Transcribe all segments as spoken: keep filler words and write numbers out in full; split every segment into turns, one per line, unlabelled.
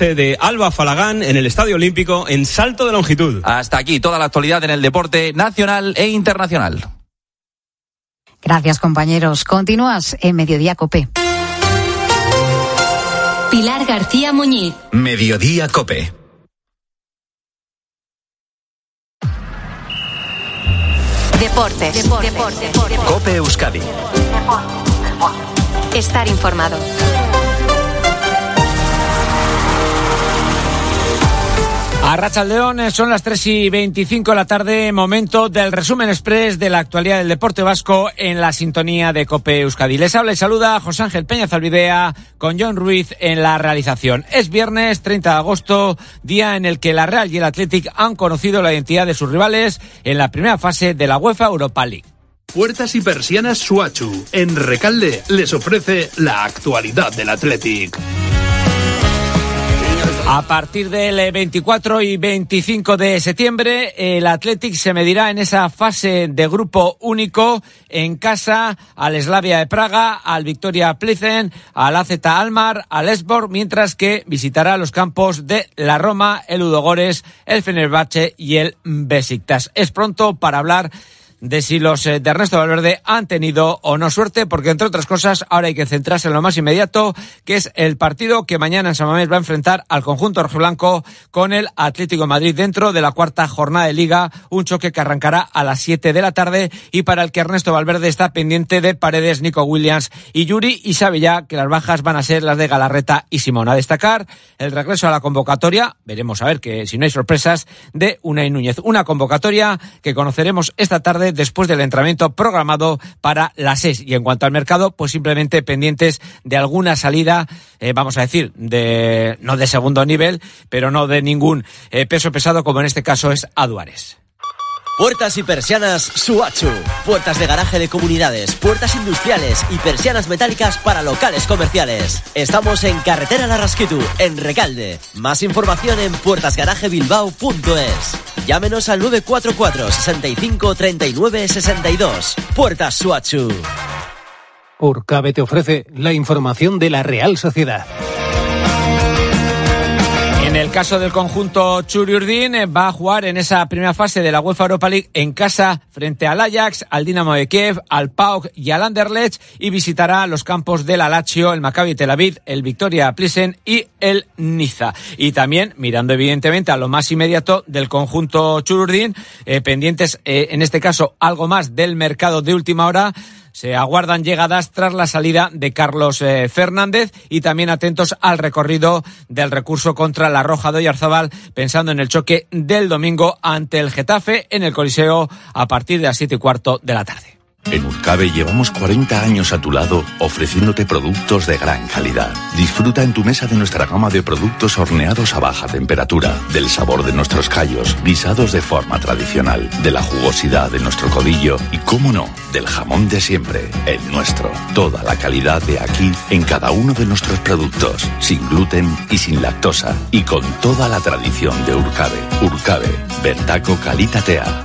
once de Alba Falagán en el Estadio Olímpico en salto de longitud.
Hasta aquí toda la actualidad en el deporte nacional e internacional.
Gracias, compañeros. Continúas en Mediodía COPE.
Pilar García Muñiz.
Mediodía COPE.
Deportes. Deportes. Deportes. Deportes.
COPE Euskadi.
Deportes. Deportes. Estar informado.
Arratsaldeon, son las tres y veinticinco de la tarde, momento del resumen express de la actualidad del deporte vasco en la sintonía de COPE Euskadi. Les habla y saluda José Ángel Peña Zalbidea con John Ruiz en la realización. Es viernes treinta de agosto, día en el que la Real y el Athletic han conocido la identidad de sus rivales en la primera fase de la UEFA Europa League.
Puertas y persianas Suachu, en Recalde, les ofrece la actualidad del Athletic.
A partir del veinticuatro y veinticinco de septiembre, el Athletic se medirá en esa fase de grupo único en casa al Slavia de Praga, al Victoria Plzen, al A Z Alkmaar, al Esbjerg, mientras que visitará los campos de la Roma, el Ludogorets, el Fenerbahce y el Besiktas. Es pronto para hablar de si los de Ernesto Valverde han tenido o no suerte, porque entre otras cosas ahora hay que centrarse en lo más inmediato, que es el partido que mañana en San Mamés va a enfrentar al conjunto rojiblanco con el Atlético de Madrid dentro de la cuarta jornada de Liga, un choque que arrancará a las siete de la tarde y para el que Ernesto Valverde está pendiente de Paredes, Nico Williams y Yuri, y sabe ya que las bajas van a ser las de Galarreta y Simón. A destacar el regreso a la convocatoria, veremos a ver que si no hay sorpresas, de Unai Núñez, una convocatoria que conoceremos esta tarde después del entrenamiento programado para las seis. Y en cuanto al mercado, pues simplemente pendientes de alguna salida, eh, vamos a decir, de no de segundo nivel, pero no de ningún eh, peso pesado, como en este caso es Aduares.
Puertas y persianas Suachu. Puertas de garaje de comunidades, puertas industriales y persianas metálicas para locales comerciales. Estamos en Carretera Larraskitu, en Recalde. Más información en puertas garaje bilbao punto es. Llámenos al nueve cuatro cuatro, sesenta y cinco, treinta y nueve, sesenta y dos. Puertas Suachu.
Urcabe te ofrece la información de la Real Sociedad.
En el caso del conjunto Txuri-Urdin, va a jugar en esa primera fase de la UEFA Europa League en casa frente al Ajax, al Dinamo de Kiev, al P A O K y al Anderlecht, y visitará los campos del Lazio, el Maccabi Tel Aviv, el Victoria Plzen y el Niza. Y también mirando evidentemente a lo más inmediato del conjunto Txuri-Urdin, eh, pendientes eh, en este caso algo más del mercado de última hora. Se aguardan llegadas tras la salida de Carlos eh, Fernández, y también atentos al recorrido del recurso contra la Roja de Oyarzábal, pensando en el choque del domingo ante el Getafe en el Coliseo a partir de las siete y cuarto de la tarde.
En Urcabe llevamos cuarenta años a tu lado ofreciéndote productos de gran calidad. Disfruta en tu mesa de nuestra gama de productos horneados a baja temperatura, del sabor de nuestros callos, guisados de forma tradicional, de la jugosidad de nuestro codillo y, cómo no, del jamón de siempre, el nuestro. Toda la calidad de aquí en cada uno de nuestros productos, sin gluten y sin lactosa, y con toda la tradición de Urcabe. Urcabe, bertako kalitatea.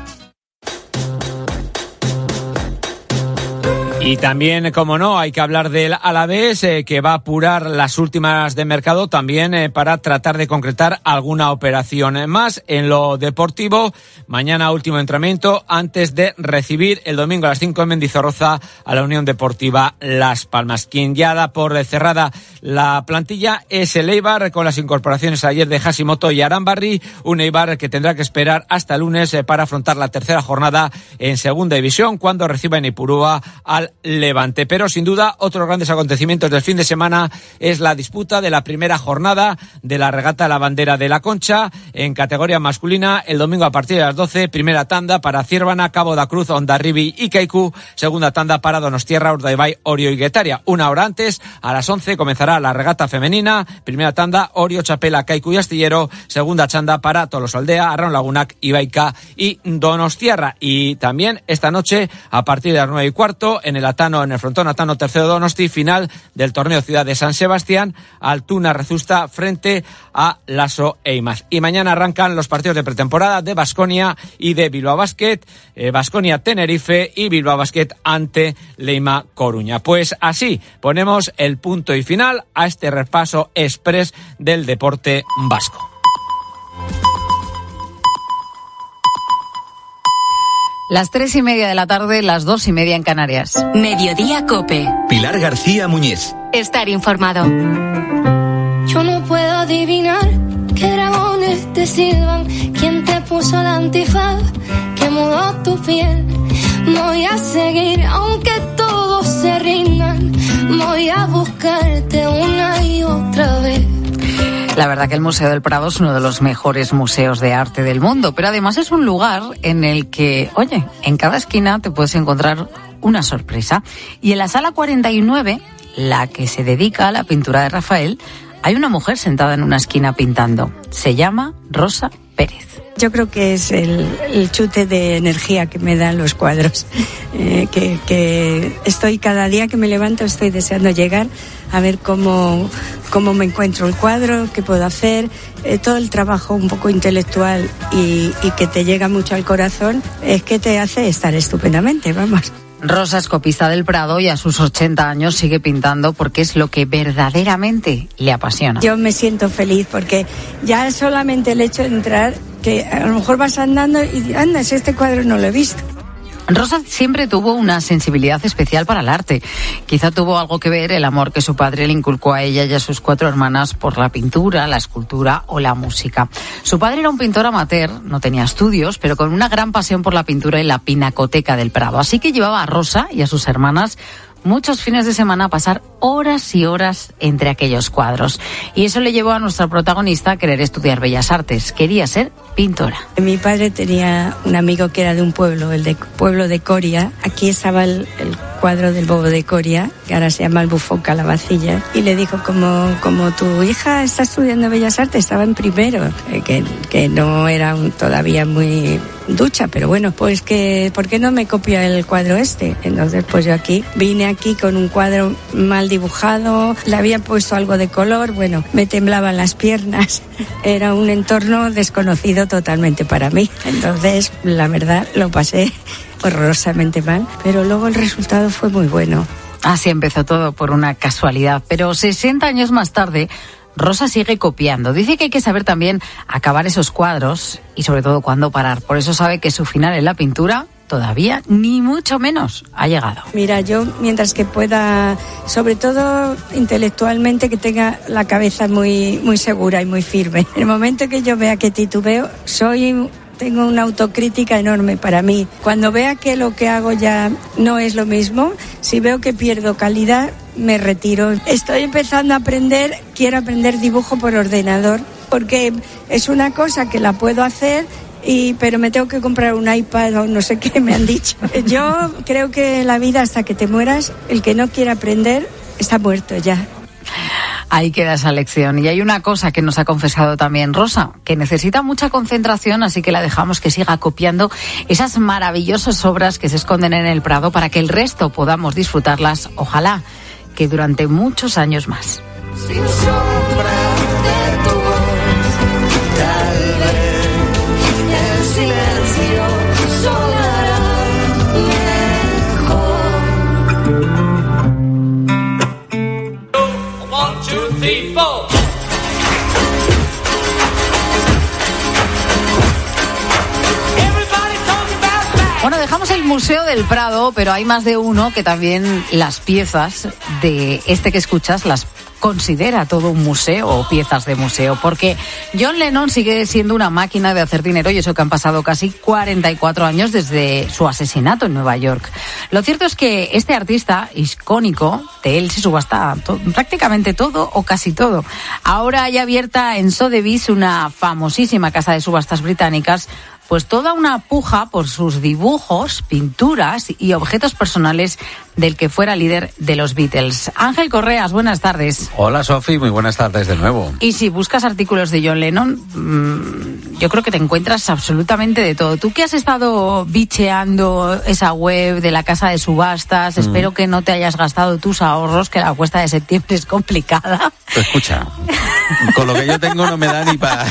Y también, como no, hay que hablar del Alavés, eh, que va a apurar las últimas de mercado también eh, para tratar de concretar alguna operación más. En lo deportivo, mañana último entrenamiento antes de recibir el domingo a las cinco en Mendizorroza a la Unión Deportiva Las Palmas. Quien ya da por cerrada la plantilla es el Eibar, con las incorporaciones ayer de Hashimoto y Arambarri, un Eibar que tendrá que esperar hasta el lunes eh, para afrontar la tercera jornada en segunda división, cuando reciba en Ipurúa al Levante. Pero sin duda otros grandes acontecimientos del fin de semana es la disputa de la primera jornada de la regata de la bandera de la Concha en categoría masculina. El domingo a partir de las doce, primera tanda para Ciervana, Cabo da Cruz, Hondarribi y Kaiku, segunda tanda para Donostiarra, Urdaibai, Orio y Guetaria. Una hora antes, a las once, comenzará la regata femenina, primera tanda Orio, Chapela, Kaiku y Astillero, segunda chanda para Tolosaldea, Arraun Lagunak, Ibaica y Donostiarra. Y también esta noche a partir de las nueve y cuarto en en el Atano, en el frontón Atano tercero Donosti, final del torneo Ciudad de San Sebastián, Altuna Rezusta frente a Lasso e Imaz. Y mañana arrancan los partidos de pretemporada de Baskonia y de Bilbao Basket, Baskonia eh, Tenerife y Bilbao Basket ante Leima Coruña. Pues así ponemos el punto y final a este repaso express del deporte vasco.
Las tres y media de la tarde, las dos y media en Canarias.
Mediodía COPE.
Pilar García Muñiz.
Estar informado.
Yo no puedo adivinar qué dragones te silban, quién te puso la antifaz, que mudó tu piel. Voy a seguir aunque todos se rindan, voy a buscarte una y otra vez.
La verdad que el Museo del Prado es uno de los mejores museos de arte del mundo, pero además es un lugar en el que, oye, en cada esquina te puedes encontrar una sorpresa. Y en la sala cuarenta y nueve, la que se dedica a la pintura de Rafael, hay una mujer sentada en una esquina pintando. Se llama Rosa Pérez.
Yo creo que es el, el chute de energía que me dan los cuadros, eh, que, que estoy cada día que me levanto estoy deseando llegar a ver cómo, cómo me encuentro el cuadro, qué puedo hacer, eh, todo el trabajo un poco intelectual y, y que te llega mucho al corazón, es que te hace estar estupendamente, vamos.
Rosa es copista del Prado y a sus ochenta años sigue pintando porque es lo que verdaderamente le apasiona.
Yo me siento feliz porque ya solamente el hecho de entrar, que a lo mejor vas andando y anda, si este cuadro no lo he visto.
Rosa siempre tuvo una sensibilidad especial para el arte. Quizá tuvo algo que ver el amor que su padre le inculcó a ella y a sus cuatro hermanas por la pintura, la escultura o la música. Su padre era un pintor amateur, no tenía estudios, pero con una gran pasión por la pintura y la pinacoteca del Prado. Así que llevaba a Rosa y a sus hermanas muchos fines de semana a pasar horas y horas entre aquellos cuadros. Y eso le llevó a nuestra protagonista a querer estudiar Bellas Artes. Quería ser pintora.
Mi padre tenía un amigo que era de un pueblo, el de pueblo de Coria. Aquí estaba el, el cuadro del bobo de Coria, que ahora se llama el bufón Calabacilla. Y le dijo, como, como tu hija está estudiando Bellas Artes, estaba en primero, eh, que, que no era un, todavía muy ducha, pero bueno, pues que, ¿por qué no me copia el cuadro este? Entonces, pues yo aquí, vine aquí con un cuadro mal dibujado, le había puesto algo de color, bueno, me temblaban las piernas, era un entorno desconocido totalmente para mí. Entonces, la verdad, lo pasé horrorosamente mal, pero luego el resultado fue muy bueno.
Así empezó todo por una casualidad, pero sesenta años más tarde, Rosa sigue copiando. Dice que hay que saber también acabar esos cuadros y sobre todo cuándo parar. Por eso sabe que su final en la pintura todavía ni mucho menos ha llegado.
Mira, yo mientras que pueda, sobre todo intelectualmente, que tenga la cabeza muy, muy segura y muy firme. En el momento que yo vea que titubeo, soy... Tengo una autocrítica enorme para mí. Cuando vea que lo que hago ya no es lo mismo, si veo que pierdo calidad, me retiro. Estoy empezando a aprender, quiero aprender dibujo por ordenador, porque es una cosa que la puedo hacer, y pero me tengo que comprar un iPad o no sé qué me han dicho. Yo creo que la vida, hasta que te mueras, el que no quiere aprender está muerto ya.
Ahí queda esa lección. Y hay una cosa que nos ha confesado también Rosa, que necesita mucha concentración, así que la dejamos que siga copiando esas maravillosas obras que se esconden en el Prado para que el resto podamos disfrutarlas, ojalá que durante muchos años más. Sin sombra de tu voz, tal vez el silencio sonará mejor. Bueno, dejamos el Museo del Prado, pero hay más de uno que también las piezas de este que escuchas las considera todo un museo o piezas de museo, porque John Lennon sigue siendo una máquina de hacer dinero, y eso que han pasado casi cuarenta y cuatro años desde su asesinato en Nueva York. Lo cierto es que este artista icónico, de él se subasta to- prácticamente todo o casi todo. Ahora hay abierta en Sotheby's, una famosísima casa de subastas británicas, pues toda una puja por sus dibujos, pinturas y objetos personales del que fuera líder de los Beatles. Ángel Correas, buenas tardes.
Hola Sofi, muy buenas tardes de nuevo.
Y si buscas artículos de John Lennon, mmm, yo creo que te encuentras absolutamente de todo. Tú que has estado bicheando esa web de la casa de subastas, mm. espero que no te hayas gastado tus ahorros, que la cuesta de septiembre es complicada.
Escucha, con lo que yo tengo no me da ni para...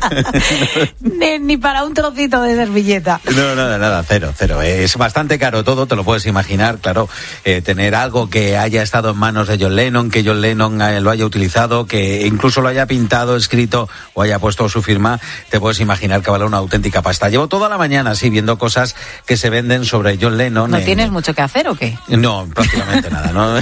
ni, ni para un trocito de servilleta.
No, nada, nada, cero, cero. Es bastante caro todo, te lo puedes imaginar, claro. Eh, tener algo que haya estado en manos de John Lennon, que John Lennon eh, lo haya utilizado, que incluso lo haya pintado, escrito o haya puesto su firma, te puedes imaginar que vale una auténtica pasta. Llevo toda la mañana así viendo cosas que se venden sobre John Lennon.
¿No
en...
tienes mucho que hacer o qué?
No, prácticamente nada, ¿no?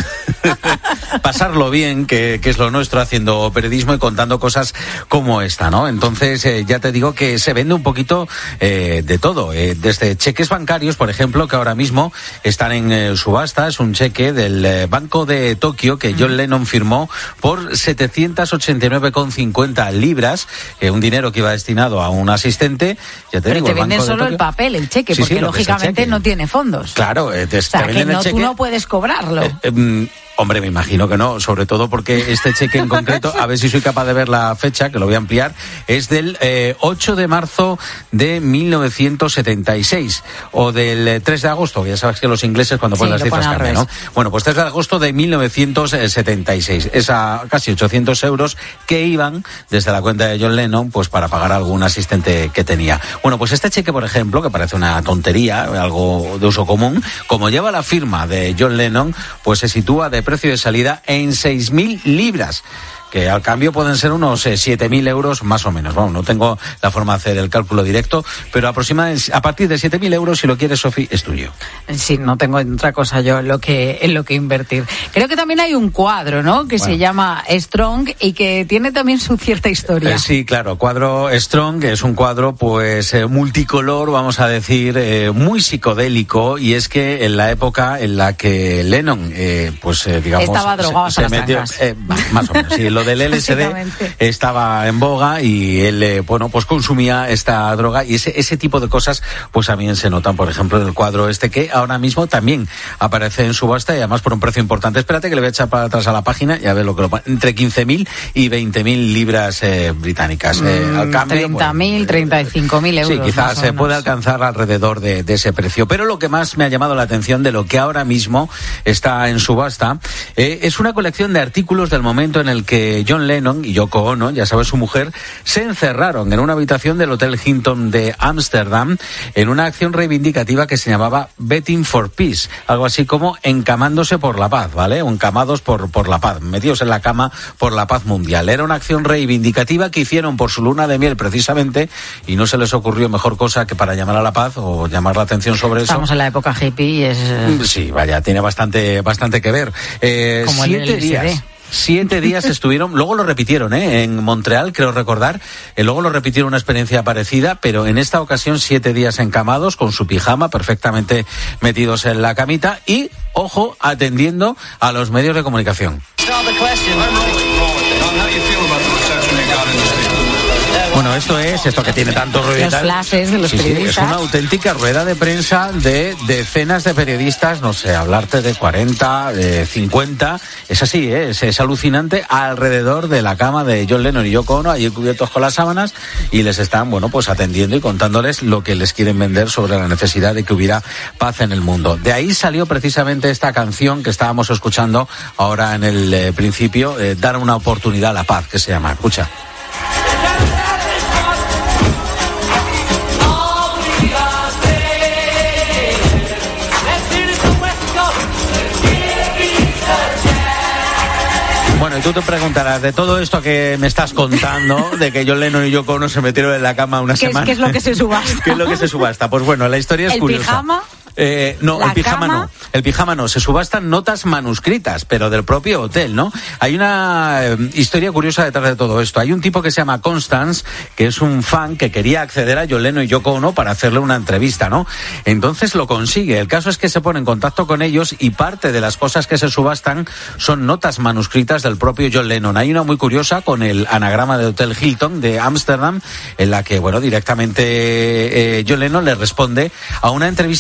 Pasarlo bien, que, que es lo nuestro, haciendo periodismo y contando cosas como esta, ¿no? Entonces, eh, ya te digo que se vende un poquito eh, de todo, eh, desde cheques bancarios, por ejemplo, que ahora mismo están en eh, subasta. Es un cheque del eh, Banco de Tokio que John Lennon firmó por setecientos ochenta y nueve con cincuenta libras, eh, un dinero que iba destinado a un asistente. Ya te
Pero
digo,
te
el
venden
Banco de
solo
Tokio...
el papel, el cheque,
sí,
porque
sí,
lógicamente no tiene fondos.
Claro, eh, te,
o sea,
te venden
que no,
el cheque.
tú no puedes cobrarlo.
Eh, eh, Hombre, me imagino que no, sobre todo porque este cheque en concreto, a ver si soy capaz de ver la fecha, que lo voy a ampliar, es del eh, ocho de marzo de mil novecientos setenta y seis, o del eh, tres de agosto, ya sabes que los ingleses cuando ponen sí, las cifras cambian, ¿no? Bueno, pues tres de agosto de mil novecientos setenta y seis, es a casi ochocientos euros que iban desde la cuenta de John Lennon, pues para pagar a algún asistente que tenía. Bueno, pues este cheque, por ejemplo, que parece una tontería, algo de uso común, como lleva la firma de John Lennon, pues se sitúa de precio de salida en seis mil libras, que al cambio pueden ser unos eh, siete mil euros más o menos. Bueno, no tengo la forma de hacer el cálculo directo, pero aproximadamente a partir de siete mil euros, si lo quieres, Sofi, es tuyo.
Sí, no tengo otra cosa yo en lo que, en lo que invertir. Creo que también hay un cuadro, ¿no?, que bueno. se llama Strong y que tiene también su cierta historia.
Eh, sí, claro, cuadro Strong es un cuadro pues eh, multicolor, vamos a decir, eh, muy psicodélico, y es que en la época en la que Lennon, eh, pues eh, digamos...
Estaba drogado
se,
hasta
se
las
metió, eh, más o menos, sí, lo del L S D estaba en boga y él, eh, bueno, pues consumía esta droga, y ese, ese tipo de cosas pues también se notan, por ejemplo, en el cuadro este, que ahora mismo también aparece en subasta y además por un precio importante. Espérate que le voy a echar para atrás a la página y a ver lo que lo pone. Entre quince mil y veinte mil libras eh, británicas. Eh,
mm,
al cambio,
treinta mil,
bueno,
treinta y cinco mil euros.
Sí, quizás se puede alcanzar alrededor de, de ese precio. Pero lo que más me ha llamado la atención de lo que ahora mismo está en subasta eh, es una colección de artículos del momento en el que John Lennon y Yoko Ono, ya sabes, su mujer, se encerraron en una habitación del Hotel Hilton de Ámsterdam en una acción reivindicativa que se llamaba Betting for Peace, algo así como encamándose por la paz, ¿vale? O encamados por, por la paz, metidos en la cama por la paz mundial. Era una acción reivindicativa que hicieron por su luna de miel precisamente, y no se les ocurrió mejor cosa que para llamar a la paz o llamar la atención sobre eso.
Estamos en la época hippie y es...
Sí, vaya, tiene bastante, bastante que ver. Eh,
como
siete
el
días. Siete días estuvieron, luego lo repitieron, ¿eh? En Montreal, creo recordar, eh, luego lo repitieron una experiencia parecida, pero en esta ocasión siete días encamados, con su pijama, perfectamente metidos en la camita y, ojo, atendiendo a los medios de comunicación. Bueno, esto es, esto que tiene tanto ruido y tal.
Los flashes de los
sí,
periodistas.
Sí, es una auténtica rueda de prensa de decenas de periodistas, no sé, hablarte de cuarenta, de cincuenta, es así, ¿eh? es, es alucinante, alrededor de la cama de John Lennon y Yoko Ono, allí cubiertos con las sábanas, y les están, bueno, pues atendiendo y contándoles lo que les quieren vender sobre la necesidad de que hubiera paz en el mundo. De ahí salió precisamente esta canción que estábamos escuchando ahora en el eh, principio, eh, Dar una oportunidad a la paz, que se llama. Escucha. Bueno, y tú te preguntarás, de todo esto que me estás contando, de que John Lennon y Yoko Ono se metieron en la cama una
¿Qué
semana...
Es, ¿Qué es lo que se subasta?
¿Qué es lo que se subasta? Pues bueno, la historia es
¿El
curiosa.
pijama?
Eh, no,
¿La
el pijama
cama?
no. El pijama no. Se subastan notas manuscritas, pero del propio hotel, ¿no? Hay una eh, historia curiosa detrás de todo esto. Hay un tipo que se llama Constance, que es un fan que quería acceder a John Lennon y Yoko Ono para hacerle una entrevista, ¿no? Entonces lo consigue. El caso es que se pone en contacto con ellos y parte de las cosas que se subastan son notas manuscritas del propio John Lennon. Hay una muy curiosa con el anagrama de Hotel Hilton de Ámsterdam, en la que, bueno, directamente eh, John Lennon le responde a una entrevista que este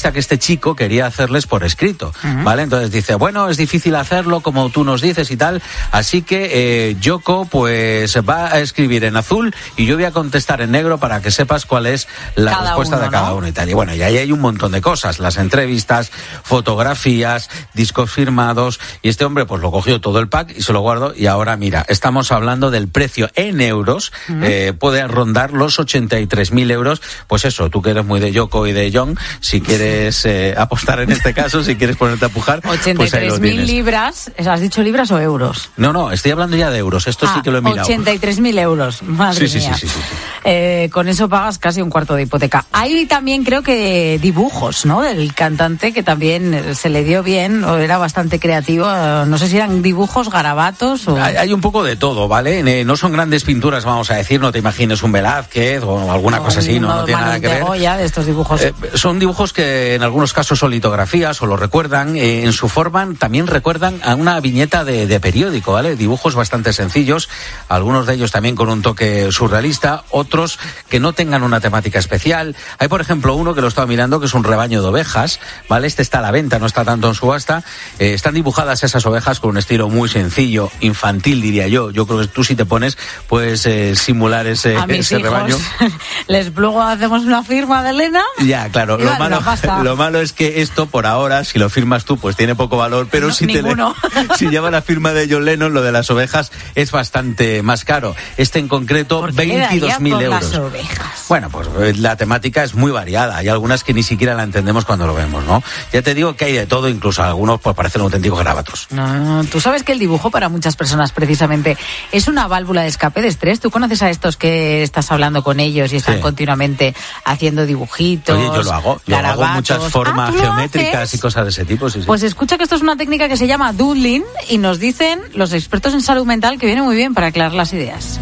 chico quería hacerles por escrito, uh-huh. ¿vale? Entonces dice, bueno, es difícil hacerlo como tú nos dices y tal, así que eh, Yoko pues va a escribir en azul y yo voy a contestar en negro para que sepas cuál es la cada respuesta uno, de cada ¿no? uno y tal. Y bueno, y ahí hay un montón de cosas, las entrevistas, fotografías, discos firmados, y este hombre pues lo cogió todo el pack y se lo guardó, y ahora mira, estamos hablando del precio en euros, uh-huh. eh, puede rondar los ochenta y tres mil euros, pues eso, tú que eres muy de Yoko y de John, si quieres eh, apostar en este caso, si quieres ponerte a pujar,
ochenta y tres mil
pues
libras, ¿has dicho libras o euros?
No, no, estoy hablando ya de euros, esto ah, sí que lo he mirado.
ochenta y tres mil euros, madre
sí,
mía.
Sí, sí, sí, sí, sí.
Eh, con eso pagas casi un cuarto de hipoteca. Hay también creo que dibujos, ¿no? Del cantante que también se le dio bien, o era bastante creativo, no sé si eran dibujos, garabatos o...
Hay, hay un poco de todo, ¿vale? No son grandes pinturas, vamos a decir, no te imagines un Velázquez o alguna o cosa así, no, no tiene nada que ver.
Goya, de estos dibujos.
Eh, son dibujos que en algunos casos son litografías o lo recuerdan, eh, en su forma también recuerdan a una viñeta de, de periódico, ¿vale? Dibujos bastante sencillos, algunos de ellos también con un toque surrealista, otros que no tengan una temática especial. Hay, por ejemplo, uno que lo estaba mirando, que es un rebaño de ovejas, ¿vale? Este está a la venta, no está tanto en subasta. Eh, están dibujadas esas ovejas con un estilo muy sencillo, infantil, diría yo. Yo creo que tú, si te pones, puedes eh, simular ese,
a mis
ese
hijos,
rebaño.
Les luego hacemos una firma de Elena.
Ya, claro. Lo malo, lo malo es que esto, por ahora, si lo firmas tú, pues tiene poco valor, pero no, si, te le, si lleva la firma de John Lennon, lo de las ovejas es bastante más caro. Este en concreto, veintidós mil euros.
Las ovejas?
Bueno, pues la temática es muy variada. Hay algunas que ni siquiera la entendemos cuando lo vemos, ¿no? Ya te digo que hay de todo, incluso algunos pues parecen auténticos garabatos.
No, tú sabes que el dibujo para muchas personas precisamente es una válvula de escape de estrés. ¿Tú conoces a estos que estás hablando con ellos y están sí. continuamente haciendo dibujitos?
Oye, yo lo hago. Yo
garabatos.
hago muchas formas
ah,
geométricas y cosas de ese tipo. Sí, sí.
Pues escucha que esto es una técnica que se llama doodling y nos dicen los expertos en salud mental que viene muy bien para aclarar las ideas.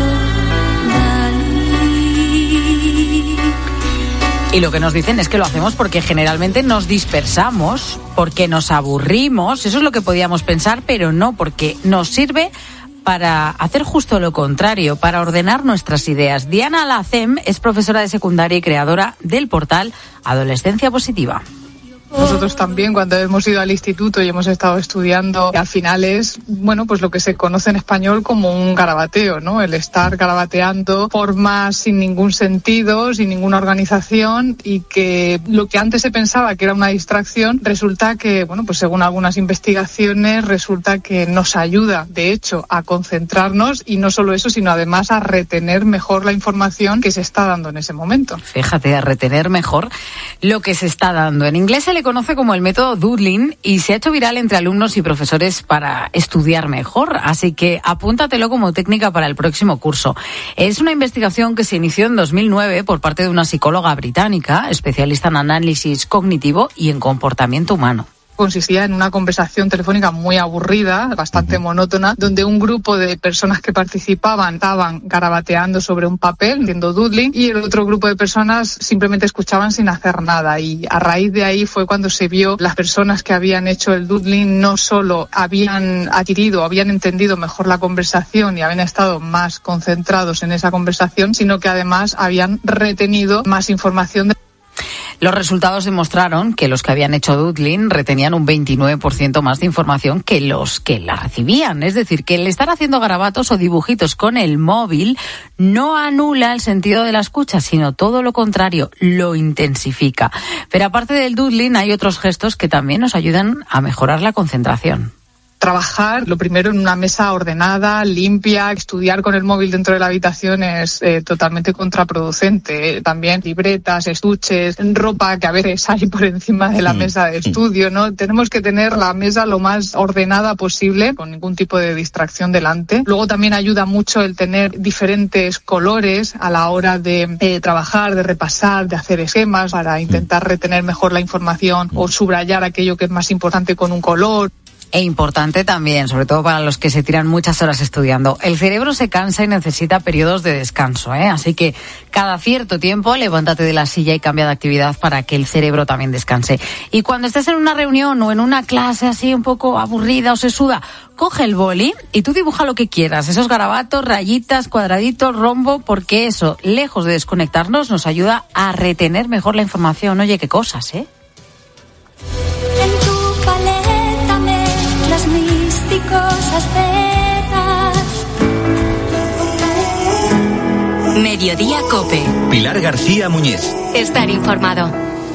Y lo que nos dicen es que lo hacemos porque generalmente nos dispersamos, porque nos aburrimos, eso es lo que podíamos pensar, pero no, porque nos sirve para hacer justo lo contrario, para ordenar nuestras ideas. Diana Lacem es profesora de secundaria y creadora del portal Adolescencia Positiva.
Nosotros también, cuando hemos ido al instituto y hemos estado estudiando, al final es, bueno, pues lo que se conoce en español como un garabateo, ¿no? El estar garabateando formas sin ningún sentido, sin ninguna organización, y que lo que antes se pensaba que era una distracción, resulta que, bueno, pues según algunas investigaciones, resulta que nos ayuda, de hecho, a concentrarnos, y no solo eso, sino además a retener mejor la información que se está dando en ese momento.
Fíjate, a retener mejor lo que se está dando. En inglés se le conoce como el método doodling y se ha hecho viral entre alumnos y profesores para estudiar mejor, así que apúntatelo como técnica para el próximo curso. Es una investigación que se inició en dos mil nueve por parte de una psicóloga británica, especialista en análisis cognitivo y en comportamiento humano.
Consistía en una conversación telefónica muy aburrida, bastante monótona, donde un grupo de personas que participaban estaban garabateando sobre un papel, haciendo doodling, y el otro grupo de personas simplemente escuchaban sin hacer nada. Y a raíz de ahí fue cuando se vio las personas que habían hecho el doodling no solo habían adquirido, habían entendido mejor la conversación y habían estado más concentrados en esa conversación, sino que además habían retenido más información de...
Los resultados demostraron que los que habían hecho doodling retenían un veintinueve por ciento más de información que los que la recibían. Es decir, que el estar haciendo garabatos o dibujitos con el móvil no anula el sentido de la escucha, sino todo lo contrario, lo intensifica. Pero aparte del doodling hay otros gestos que también nos ayudan a mejorar la concentración.
Trabajar, lo primero, en una mesa ordenada, limpia. Estudiar con el móvil dentro de la habitación es eh, totalmente contraproducente. También libretas, estuches, ropa que a veces hay por encima de la mesa de estudio, ¿no? Tenemos que tener la mesa lo más ordenada posible, con ningún tipo de distracción delante. Luego también ayuda mucho el tener diferentes colores a la hora de eh, trabajar, de repasar, de hacer esquemas para intentar retener mejor la información o subrayar aquello que es más importante con un color.
E importante también, sobre todo para los que se tiran muchas horas estudiando. El cerebro se cansa y necesita periodos de descanso, ¿eh? Así que cada cierto tiempo levántate de la silla y cambia de actividad para que el cerebro también descanse. Y cuando estés en una reunión o en una clase así un poco aburrida o sesuda, coge el boli y tú dibuja lo que quieras. Esos garabatos, rayitas, cuadraditos, rombo, porque eso, lejos de desconectarnos, nos ayuda a retener mejor la información. Oye, qué cosas, ¿eh?
cosas feas.
Mediodía Cope.
Pilar García Muñiz.
Estar informado.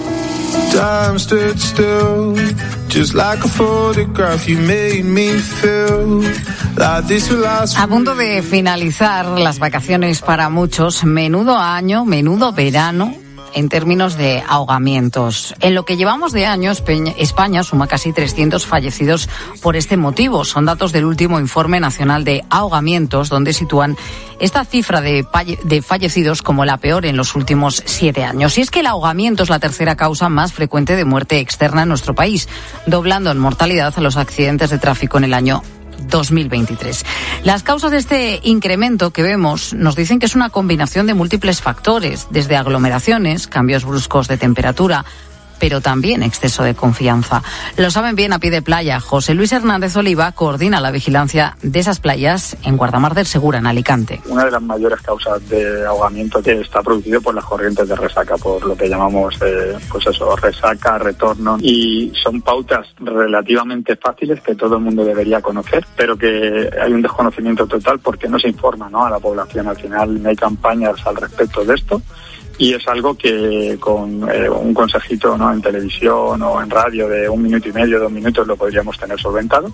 Time stood still, just like a photograph. You made me feel like this will last.
A punto de finalizar las vacaciones para muchos, menudo año, menudo verano en términos de ahogamientos. En lo que llevamos de año, España suma casi trescientos fallecidos por este motivo. Son datos del último Informe Nacional de Ahogamientos, donde sitúan esta cifra de, de fallecidos como la peor en los últimos siete años. Y es que el ahogamiento es la tercera causa más frecuente de muerte externa en nuestro país, doblando en mortalidad a los accidentes de tráfico en el año dos mil veintitrés. Las causas de este incremento que vemos nos dicen que es una combinación de múltiples factores, desde aglomeraciones, cambios bruscos de temperatura, pero también exceso de confianza. Lo saben bien a pie de playa. José Luis Hernández Oliva coordina la vigilancia de esas playas en Guardamar del Segura, en Alicante.
Una de las mayores causas de ahogamiento que está producido por las corrientes de resaca, por lo que llamamos, eh, pues eso, resaca, retorno, y son pautas relativamente fáciles que todo el mundo debería conocer, pero que hay un desconocimiento total porque no se informa, ¿no?, a la población. Al final no hay campañas al respecto de esto. Y es algo que con eh, un consejito, ¿no?, en televisión o en radio de un minuto y medio, dos minutos, lo podríamos tener solventado.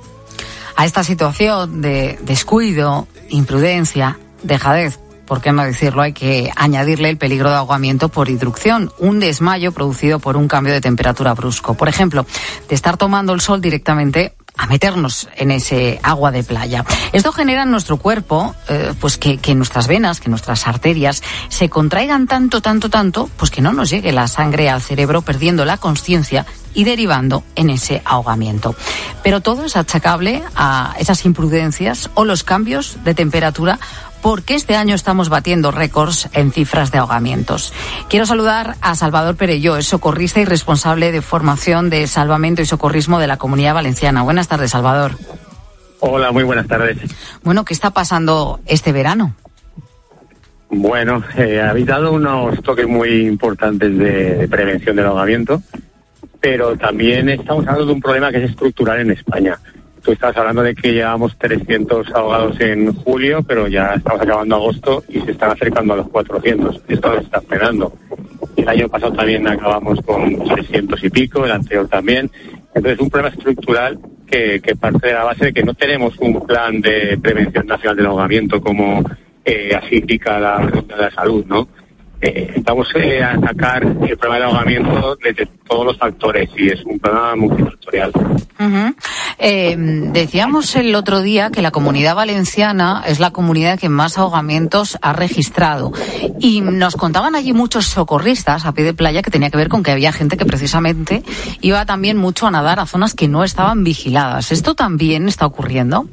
A esta situación de descuido, imprudencia, dejadez, por qué no decirlo, hay que añadirle el peligro de ahogamiento por hidrucción, un desmayo producido por un cambio de temperatura brusco. Por ejemplo, de estar tomando el sol directamente a meternos en ese agua de playa. Esto genera en nuestro cuerpo eh, pues que, que nuestras venas, que nuestras arterias se contraigan tanto, tanto, tanto, pues que no nos llegue la sangre al cerebro, perdiendo la consciencia y derivando en ese ahogamiento. Pero todo es achacable a esas imprudencias o los cambios de temperatura, porque este año estamos batiendo récords en cifras de ahogamientos. Quiero saludar a Salvador Perelló, es socorrista y responsable de formación de salvamento y socorrismo de la Comunidad Valenciana. Buenas tardes, Salvador.
Hola, muy buenas tardes.
Bueno, ¿qué está pasando este verano?
Bueno, eh, habéis dado unos toques muy importantes de, de prevención del ahogamiento, pero también estamos hablando de un problema que es estructural en España. Tú estabas hablando de que llevamos trescientos ahogados en julio, pero ya estamos acabando agosto y se están acercando a los cuatrocientos. Esto nos está frenando. El año pasado también acabamos con trescientos y pico, el anterior también. Entonces, un problema estructural que, que parte de la base de que no tenemos un plan de prevención nacional del ahogamiento como eh, así indica la Organización de la Salud, ¿no? Eh, intentamos eh, atacar el problema del ahogamiento desde todos los factores y es un problema multifactorial.
Uh-huh. Eh, decíamos el otro día que la Comunidad Valenciana es la comunidad que más ahogamientos ha registrado y nos contaban allí muchos socorristas a pie de playa que tenía que ver con que había gente que precisamente iba también mucho a nadar a zonas que no estaban vigiladas. ¿Esto también está ocurriendo?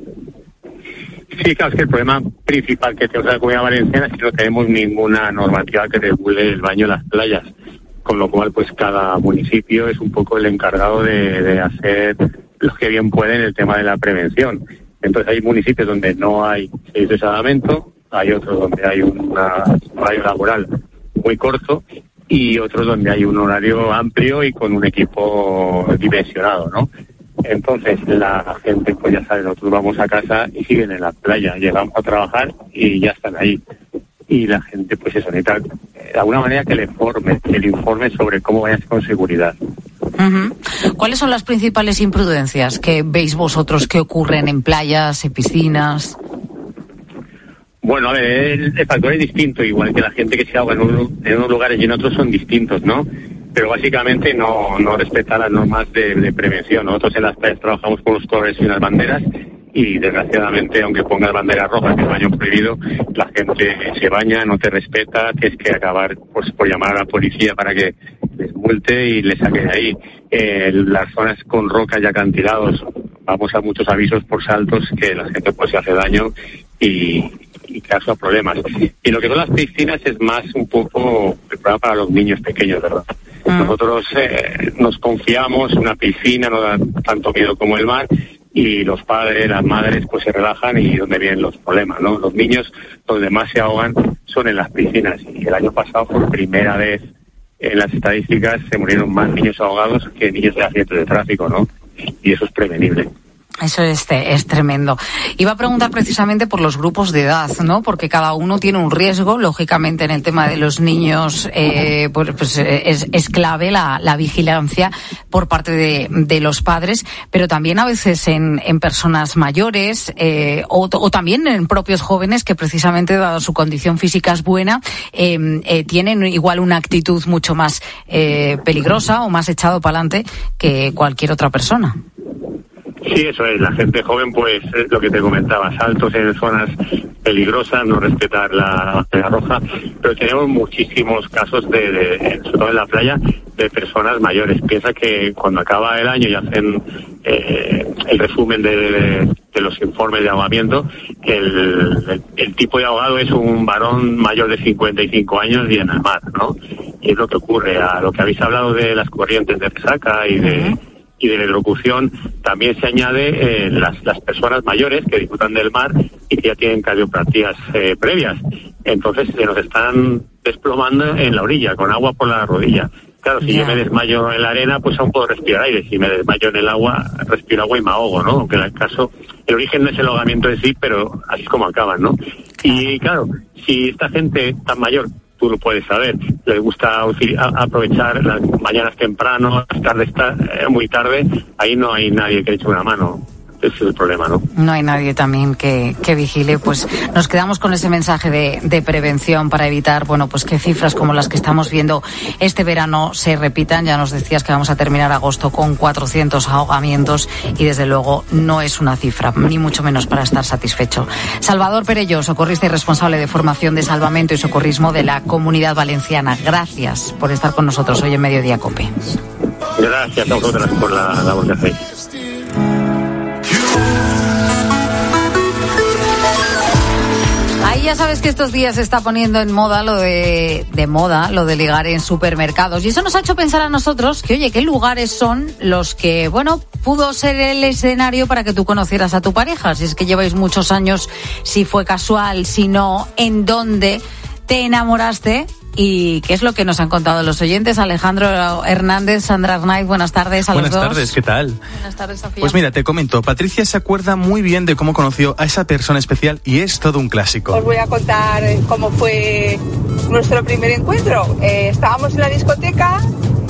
Sí, claro, es que el problema principal que tenemos en la Comunidad Valenciana es que no tenemos ninguna normativa que regule el baño en las playas, con lo cual pues cada municipio es un poco el encargado de, de hacer lo que bien puede en el tema de la prevención. Entonces hay municipios donde no hay servicios de salvamento, hay otros donde hay una, un horario laboral muy corto y otros donde hay un horario amplio y con un equipo dimensionado, ¿no? Entonces la gente pues ya sabe, nosotros vamos a casa y siguen en la playa, llegamos a trabajar y ya están ahí. Y la gente pues eso necesita de alguna manera que le informe, que le informe sobre cómo vayas con seguridad.
Uh-huh. ¿Cuáles son las principales imprudencias que veis vosotros que ocurren en playas, en piscinas?
Bueno, a ver, el, el factor es distinto, igual que la gente que se ahoga en, un, en unos lugares y en otros son distintos, ¿no? Pero básicamente no, no respeta las normas de, de prevención. Nosotros en las playas trabajamos con los colores y unas banderas y desgraciadamente, aunque pongas banderas rojas, que es baño prohibido, la gente se baña, no te respeta, tienes que acabar pues por llamar a la policía para que les multe y les saque de ahí. Eh, las zonas con rocas y acantilados, vamos a muchos avisos por saltos que la gente pues se hace daño y, y causa problemas. Y lo que son las piscinas es más un poco el problema para los niños pequeños, ¿verdad? Nosotros eh, nos confiamos, una piscina no da tanto miedo como el mar y los padres, las madres pues se relajan y donde vienen los problemas, ¿no? Los niños donde más se ahogan son en las piscinas y el año pasado por primera vez en las estadísticas se murieron más niños ahogados que niños de accidentes de tráfico, ¿no? Y eso es prevenible.
Eso es, es tremendo. Iba a preguntar precisamente por los grupos de edad, ¿no? Porque cada uno tiene un riesgo, lógicamente en el tema de los niños, eh, pues, pues es, es clave la, la vigilancia por parte de, de los padres, pero también a veces en, en personas mayores eh, o, o también en propios jóvenes que precisamente, dado su condición física es buena, eh, eh, tienen igual una actitud mucho más eh, peligrosa o más echado para adelante que cualquier otra persona.
Sí, eso es. La gente joven, pues, es lo que te comentaba, saltos en zonas peligrosas, no respetar la bandera roja, pero tenemos muchísimos casos, de, de, sobre todo en la playa, de personas mayores. Piensa que cuando acaba el año y hacen eh, el resumen de, de, de los informes de ahogamiento, que el, el, el tipo de ahogado es un varón mayor de cincuenta y cinco años y en el mar, ¿no? Y es lo que ocurre. A lo que habéis hablado de las corrientes de resaca y de... y de la hidrocución, también se añade eh, las, las personas mayores que disfrutan del mar y que ya tienen cardiopatías eh, previas. Entonces se nos están desplomando en la orilla, con agua por la rodilla. Claro, si yeah. yo me desmayo en la arena, pues aún puedo respirar aire. Si me desmayo en el agua, respiro agua y me ahogo, ¿no? Aunque en el caso, el origen no es el ahogamiento en sí, pero así es como acaban, ¿no? Y claro, si esta gente tan mayor, tú lo puedes saber, les gusta aprovechar las mañanas temprano, las tardes eh, muy tarde, ahí no hay nadie que eche una mano. Ese es el problema, ¿no?
No hay nadie también que, que vigile. Pues nos quedamos con ese mensaje de, de prevención para evitar, bueno, pues que cifras como las que estamos viendo este verano se repitan. Ya nos decías que vamos a terminar agosto con cuatrocientos ahogamientos y desde luego no es una cifra, ni mucho menos para estar satisfecho. Salvador Perello, socorrista y responsable de formación de salvamento y socorrismo de la Comunidad Valenciana. Gracias por estar con nosotros hoy en Mediodía COPE.
Gracias a vosotras por la labor que hacéis.
Ahí ya sabes que estos días se está poniendo en moda lo de, de moda, lo de ligar en supermercados. Y eso nos ha hecho pensar a nosotros que, oye, ¿qué lugares son los que, bueno, pudo ser el escenario para que tú conocieras a tu pareja? Si es que lleváis muchos años, si fue casual, si no, ¿en dónde te enamoraste? ¿Y qué es lo que nos han contado los oyentes? Alejandro Hernández, Sandra Arnaiz, buenas tardes a
buenas
los dos.
Buenas tardes, ¿qué tal?
Buenas tardes, Sofía.
Pues mira, te comento, Patricia se acuerda muy bien de cómo conoció a esa persona especial y es todo un clásico.
Os voy a contar cómo fue nuestro primer encuentro. Eh, estábamos en la discoteca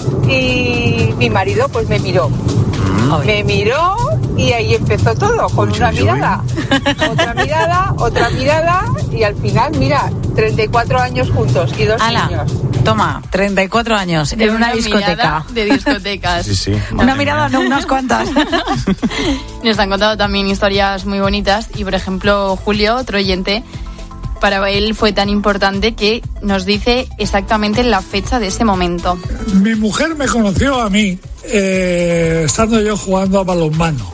y mi marido pues me miró. Mm. Me miró y ahí empezó todo, con uy, una uy, mirada, uy. otra mirada, otra mirada y al final, mira, treinta y cuatro años juntos y dos
Ala,
niños.
Toma, treinta y cuatro años
de
en una,
una
discoteca.
De discotecas.
Sí, sí.
Una mirada, no, unas cuantas.
Nos han contado también historias muy bonitas y, por ejemplo, Julio, otro oyente, para él fue tan importante que nos dice exactamente la fecha de ese momento.
Mi mujer me conoció a mí eh, estando yo jugando a balonmano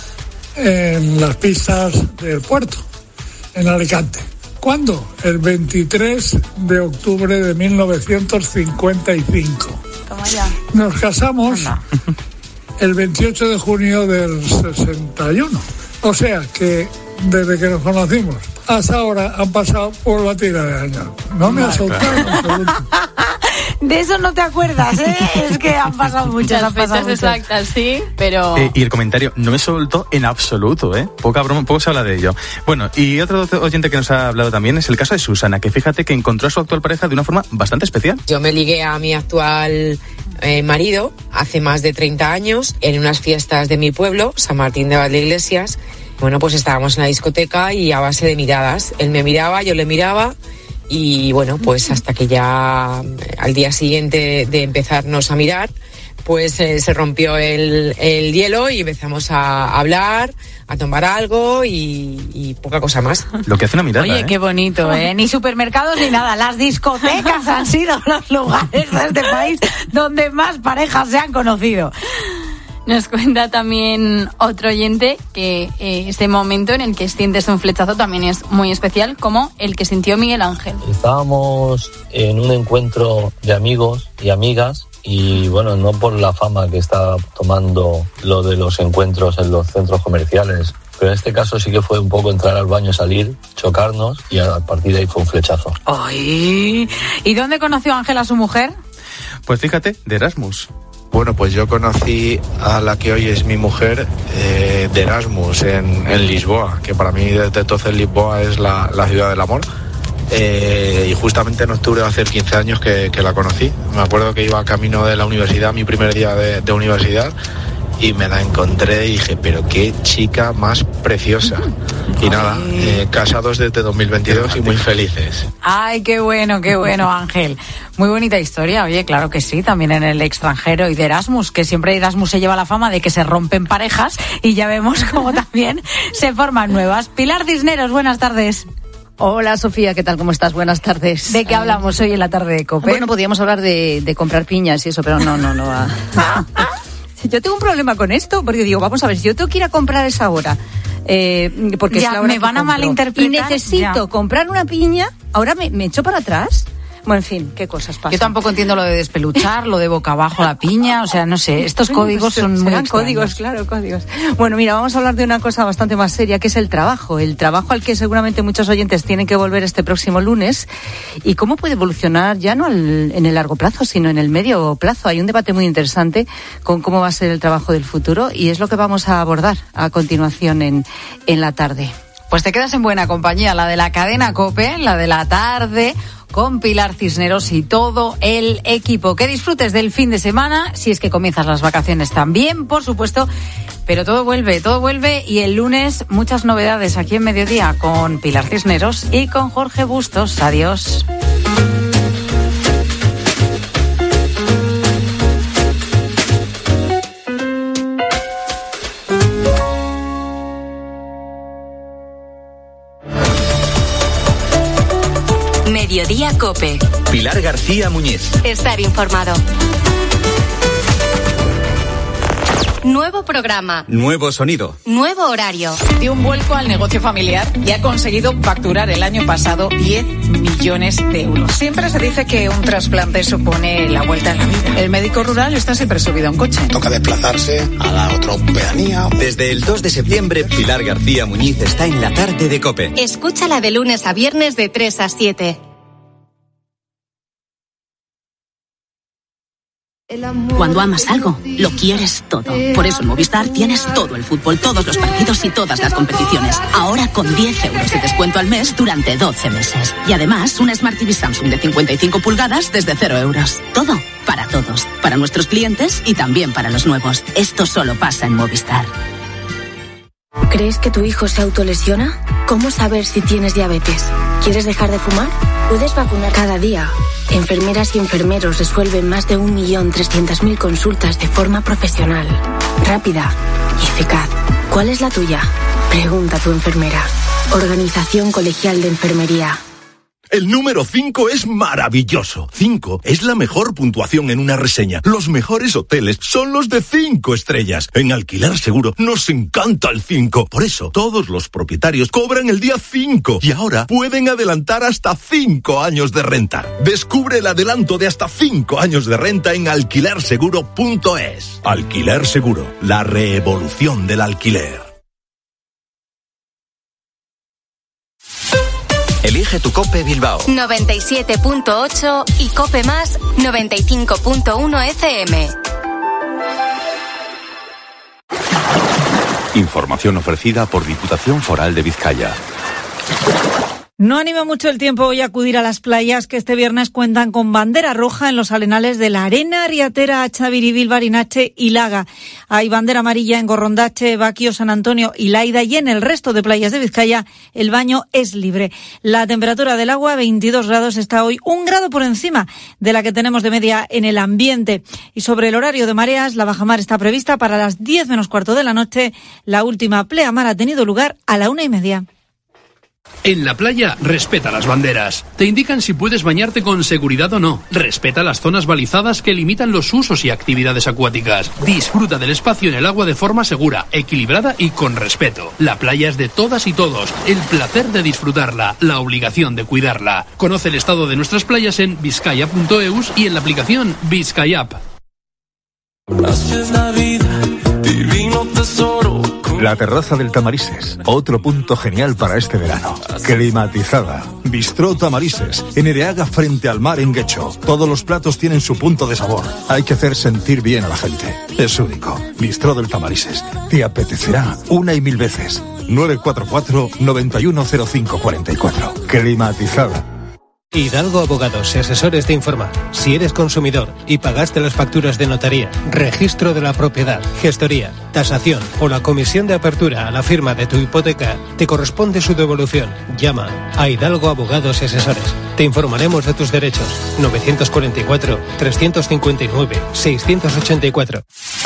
en las pistas del puerto, en Alicante. ¿Cuándo? El veintitrés de octubre de mil novecientos cincuenta y cinco.
Toma ya.
Nos casamos el veintiocho de junio del sesenta y uno. O sea que desde que nos conocimos hasta ahora han pasado por la tira de años. No me ha soltado en absoluto.
De eso no te acuerdas, ¿eh? Es que han pasado muchas, han pasado
muchas. Exactas, sí, pero...
Eh, y el comentario, no me soltó en absoluto, ¿eh? Poca broma, poco se habla de ello. Bueno, y otro oyente que nos ha hablado también es el caso de Susana, que fíjate que encontró a su actual pareja de una forma bastante especial.
Yo me ligué a mi actual eh, marido hace más de treinta años en unas fiestas de mi pueblo, San Martín de Valdeiglesias. Bueno, pues estábamos en la discoteca y a base de miradas. Él me miraba, yo le miraba. Y bueno, pues hasta que ya al día siguiente de empezarnos a mirar, pues eh, se rompió el, el hielo y empezamos a hablar, a tomar algo y, y poca cosa más.
Lo que hace una mirada,
Oye,
¿eh?
Qué bonito, ¿eh? Ni supermercados ni nada. Las discotecas han sido los lugares de este país donde más parejas se han conocido.
Nos cuenta también otro oyente que eh, ese momento en el que sientes un flechazo también es muy especial, como el que sintió Miguel Ángel.
Estábamos en un encuentro de amigos y amigas y bueno, no por la fama que está tomando lo de los encuentros en los centros comerciales, pero en este caso sí que fue un poco entrar al baño, salir, chocarnos y a partir de ahí fue un flechazo.
¡Ay! ¿Y dónde conoció Ángel a su mujer?
Pues fíjate, de Erasmus.
Bueno, pues yo conocí a la que hoy es mi mujer eh, de Erasmus en, en Lisboa, que para mí desde entonces Lisboa es la, la ciudad del amor. Eh, y justamente en octubre va a hacer quince años que, que la conocí. Me acuerdo que iba camino de la universidad, mi primer día de, de universidad, y me la encontré y dije, pero qué chica más preciosa. Y nada, eh, casados desde dos mil veintidós y muy felices.
Ay, qué bueno, qué bueno, Ángel. Muy bonita historia, oye, claro que sí, también en el extranjero y de Erasmus, que siempre Erasmus se lleva la fama de que se rompen parejas y ya vemos cómo también se forman nuevas. Pilar Cisneros, buenas tardes.
Hola Sofía, ¿qué tal? ¿Cómo estás? Buenas tardes.
¿De qué hablamos hoy en la tarde de COPE?
Bueno, podríamos hablar de, de comprar piñas y eso, pero no, no, no. Va. Yo tengo un problema con esto, porque digo, vamos a ver, si yo tengo que ir a comprar esa hora, eh, porque
ya,
es la hora
me van
que
a
compro,
malinterpretar.
y necesito
ya.
comprar una piña, ahora me, me echo para atrás. Bueno, en fin, qué cosas pasan.
Yo tampoco entiendo lo de despeluchar, lo de boca abajo la piña, o sea, no sé, estos
Bueno,
códigos
pues,
son muy
serán
extraños.
códigos, claro, códigos. Bueno, mira, vamos a hablar de una cosa bastante más seria, que es el trabajo. El trabajo al que seguramente muchos oyentes tienen que volver este próximo lunes. Y cómo puede evolucionar, ya no al, en el largo plazo, sino en el medio plazo. Hay un debate muy interesante con cómo va a ser el trabajo del futuro, y es lo que vamos a abordar a continuación en, en la tarde.
Pues te quedas en buena compañía, la de la cadena COPE, la de la tarde, con Pilar Cisneros y todo el equipo. Que disfrutes del fin de semana, si es que comienzas las vacaciones también, por supuesto. Pero todo vuelve, todo vuelve, y el lunes muchas novedades aquí en Mediodía con Pilar Cisneros y con Jorge Bustos. Adiós.
Mediodía COPE.
Pilar García Muñiz.
Estar informado. Nuevo programa.
Nuevo sonido.
Nuevo horario.
Dio un vuelco al negocio familiar y ha conseguido facturar el año pasado diez millones de euros. Siempre se dice que un trasplante supone la vuelta en la vida. El médico rural está siempre subido a un coche.
Toca desplazarse a la otra pedanía.
Desde el dos de septiembre, Pilar García Muñiz está en la tarde de COPE.
Escúchala de lunes a viernes de tres a siete.
Cuando amas algo, lo quieres todo. Por eso en Movistar tienes todo el fútbol, todos los partidos y todas las competiciones. Ahora con diez euros de descuento al mes durante doce meses. Y además, una Smart T V Samsung de cincuenta y cinco pulgadas desde cero euros. Todo para todos. Para nuestros clientes y también para los nuevos. Esto solo pasa en Movistar.
¿Crees que tu hijo se autolesiona? ¿Cómo saber si tienes diabetes? ¿Quieres dejar de fumar? Puedes vacunar cada día. Enfermeras y enfermeros resuelven más de un millón trescientas mil consultas de forma profesional, rápida y eficaz. ¿Cuál es la tuya? Pregunta a tu enfermera. Organización Colegial de Enfermería.
El número cinco es maravilloso. cinco es la mejor puntuación en una reseña. Los mejores hoteles son los de cinco estrellas. En Alquiler Seguro nos encanta el cinco. Por eso, todos los propietarios cobran el día cinco. Y ahora pueden adelantar hasta cinco años de renta. Descubre el adelanto de hasta cinco años de renta en alquiler seguro punto es. Alquiler Seguro, la revolución del alquiler.
Elige tu COPE Bilbao.
noventa y siete punto ocho y COPE Más noventa y cinco punto uno F M.
Información ofrecida por Diputación Foral de Vizcaya.
No anima mucho el tiempo hoy acudir a las playas que este viernes cuentan con bandera roja en los arenales de La Arena, Ariatera, Achaviribil, Barinache y Laga. Hay bandera amarilla en Gorrondache, Baquio, San Antonio y Laida, y en el resto de playas de Vizcaya el baño es libre. La temperatura del agua, veintidós grados, está hoy un grado por encima de la que tenemos de media en el ambiente. Y sobre el horario de mareas, la bajamar está prevista para las diez menos cuarto de la noche. La última pleamar ha tenido lugar a la una y media.
En la playa, respeta las banderas. Te indican si puedes bañarte con seguridad o no. Respeta las zonas balizadas que limitan los usos y actividades acuáticas. Disfruta del espacio en el agua de forma segura, equilibrada y con respeto. La playa es de todas y todos. El placer de disfrutarla, la obligación de cuidarla. Conoce el estado de nuestras playas en vizcaya punto eus y en la aplicación Vizcaya App.
Así es la vida, divino tesoro.
La terraza del Tamarises, otro punto genial para este verano. Climatizada. Bistró Tamarises, en Ereaga frente al mar en Guecho. Todos los platos tienen su punto de sabor. Hay que hacer sentir bien a la gente. Es único. Bistró del Tamarises. Te apetecerá una y mil veces. nueve cuatro cuatro, nueve uno cero cinco cuatro cuatro. Climatizada.
Hidalgo Abogados y Asesores te informa. Si eres consumidor y pagaste las facturas de notaría, registro de la propiedad, gestoría, tasación o la comisión de apertura a la firma de tu hipoteca, te corresponde su devolución. Llama a Hidalgo Abogados y Asesores. Te informaremos de tus derechos. novecientos cuarenta y cuatro, trescientos cincuenta y nueve, seiscientos ochenta y cuatro.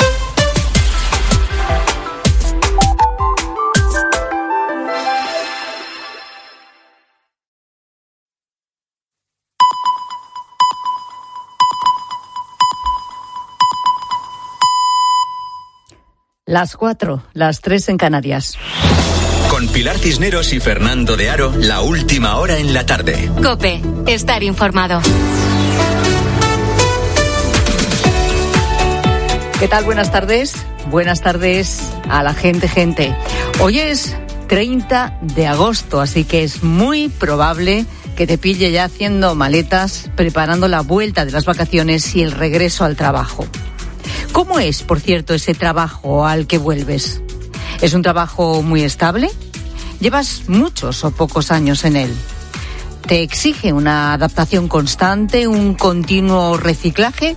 Las cuatro, las tres en Canarias.
Con Pilar Cisneros y Fernando de Aro, la última hora en la tarde.
COPE, estar informado.
¿Qué tal? Buenas tardes. Buenas tardes a la gente, gente. Hoy es treinta de agosto, así que es muy probable que te pille ya haciendo maletas, preparando la vuelta de las vacaciones y el regreso al trabajo. ¿Cómo es, por cierto, ese trabajo al que vuelves? ¿Es un trabajo muy estable? ¿Llevas muchos o pocos años en él? ¿Te exige una adaptación constante, un continuo reciclaje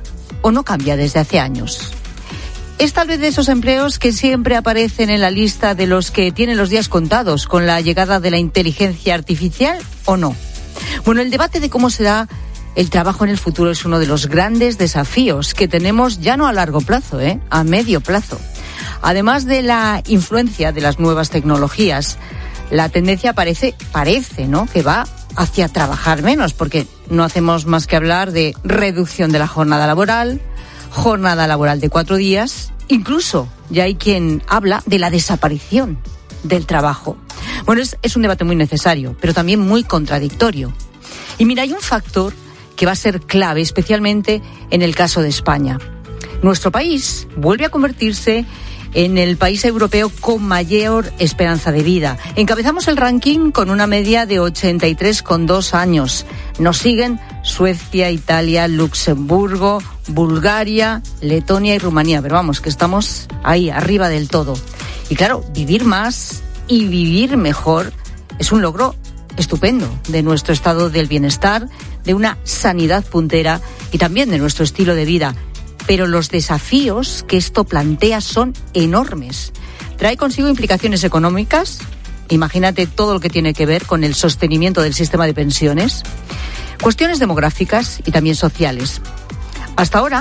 o no cambia desde hace años? ¿Es tal vez de esos empleos que siempre aparecen en la lista de los que tienen los días contados con la llegada de la inteligencia artificial o no? Bueno, el debate de cómo será el trabajo en el futuro es uno de los grandes desafíos que tenemos ya no a largo plazo, ¿eh? a medio plazo. Además de la influencia de las nuevas tecnologías, la tendencia parece, parece, ¿no?, que va hacia trabajar menos, porque no hacemos más que hablar de reducción de la jornada laboral, jornada laboral de cuatro días, incluso ya hay quien habla de la desaparición del trabajo. Bueno, es, es un debate muy necesario, pero también muy contradictorio. Y mira, hay un factor que va a ser clave, especialmente en el caso de España. Nuestro país vuelve a convertirse en el país europeo con mayor esperanza de vida. Encabezamos el ranking con una media de ochenta y tres coma dos años. Nos siguen Suecia, Italia, Luxemburgo, Bulgaria, Letonia y Rumanía. Pero vamos, que estamos ahí, arriba del todo. Y claro, vivir más y vivir mejor es un logro estupendo de nuestro estado del bienestar, de una sanidad puntera y también de nuestro estilo de vida. Pero los desafíos que esto plantea son enormes. Trae consigo implicaciones económicas. Imagínate todo lo que tiene que ver con el sostenimiento del sistema de pensiones. Cuestiones demográficas y también sociales. Hasta ahora,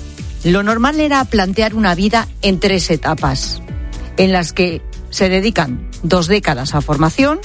lo normal era plantear una vida en tres etapas, en las que se dedican dos décadas a formación,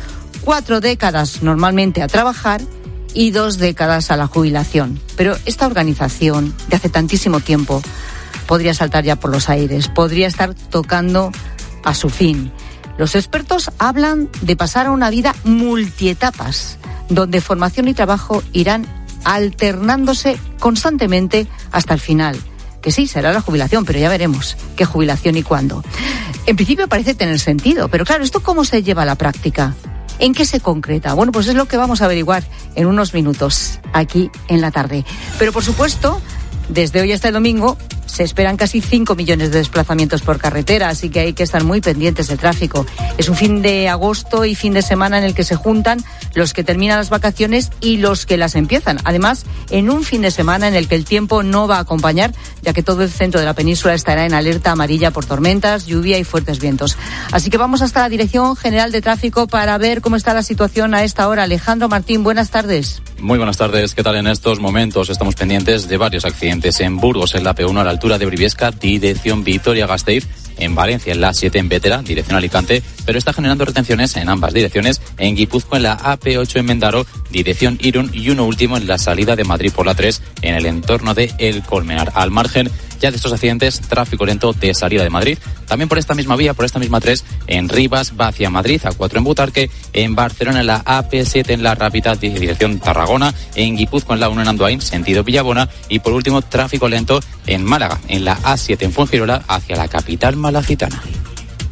cuatro décadas normalmente a trabajar y dos décadas a la jubilación. Pero esta organización de hace tantísimo tiempo podría saltar ya por los aires, podría estar tocando a su fin. Los expertos hablan de pasar a una vida multietapas, donde formación y trabajo irán alternándose constantemente hasta el final. Que sí, será la jubilación, pero ya veremos qué jubilación y cuándo. En principio parece tener sentido, pero claro, ¿esto cómo se lleva a la práctica? ¿En qué se concreta? Bueno, pues es lo que vamos a averiguar en unos minutos aquí en la tarde. Pero por supuesto, desde hoy hasta el domingo se esperan casi cinco millones de desplazamientos por carretera, así que hay que estar muy pendientes del tráfico. Es un fin de agosto y fin de semana en el que se juntan los que terminan las vacaciones y los que las empiezan. Además, en un fin de semana en el que el tiempo no va a acompañar, ya que todo el centro de la península estará en alerta amarilla por tormentas, lluvia y fuertes vientos. Así que vamos hasta la Dirección General de Tráfico para ver cómo está la situación a esta hora. Alejandro Martín, buenas tardes.
Muy buenas tardes. ¿Qué tal? En estos momentos estamos pendientes de varios accidentes en Burgos, en la P uno a la altura de Briviesca, dirección Vitoria-Gasteiz, en Valencia, en la A siete en Bétera, dirección Alicante, pero está generando retenciones en ambas direcciones, en Guipúzcoa, en la A P ocho en Mendaro, dirección Irún, y uno último en la salida de Madrid por la tres, en el entorno de El Colmenar. Al margen ya de estos accidentes, tráfico lento de salida de Madrid, también por esta misma vía, por esta misma tres, en Rivas, va hacia Madrid, A cuatro en Butarque, en Barcelona, en la A P siete en la Rápida, dirección Tarragona, en Guipúzcoa, en la uno en Andoain, sentido Villabona, y por último, tráfico lento en Málaga, en la A siete en Fuengirola, hacia la capital malacitana.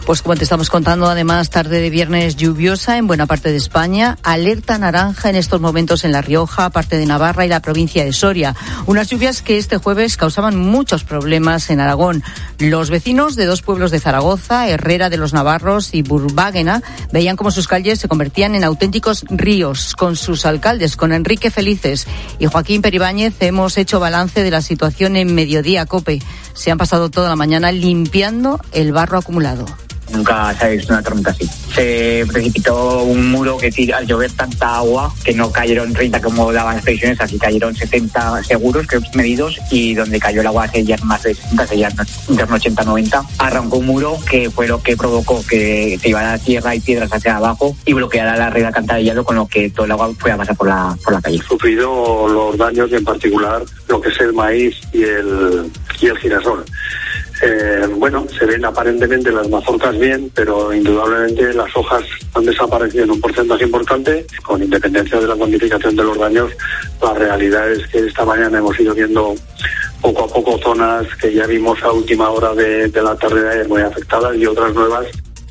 Pues como te estamos contando, además, tarde de viernes lluviosa en buena parte de España, alerta naranja en estos momentos en La Rioja, parte de Navarra y la provincia de Soria. Unas lluvias que este jueves causaban muchos problemas en Aragón. Los vecinos de dos pueblos de Zaragoza, Herrera de los Navarros y Burbáguena, veían cómo sus calles se convertían en auténticos ríos. Con sus alcaldes, con Enrique Felices y Joaquín Peribáñez, hemos hecho balance de la situación en Mediodía COPE. Se han pasado toda la mañana limpiando el barro acumulado.
Nunca se ha visto una tormenta así. Se precipitó un muro que al llover tanta agua que no cayeron treinta como daban las previsiones, aquí cayeron setenta seguros que medidos, y donde cayó el agua serían más de sesenta, serían interno ochenta noventa. Arrancó un muro que fue lo que provocó que se llevara tierra y piedras hacia abajo y bloqueara la red de alcantarillado, con lo que todo el agua fue a pasar por la, por la calle.
Sufrido los daños, y en particular lo que es el maíz y el, y el girasol. Eh, bueno, se ven aparentemente las mazorcas bien, pero indudablemente las hojas han desaparecido en un porcentaje importante. Con independencia de la cuantificación de los daños, la realidad es que esta mañana hemos ido viendo poco a poco zonas que ya vimos a última hora de, de la tarde muy afectadas, y otras nuevas.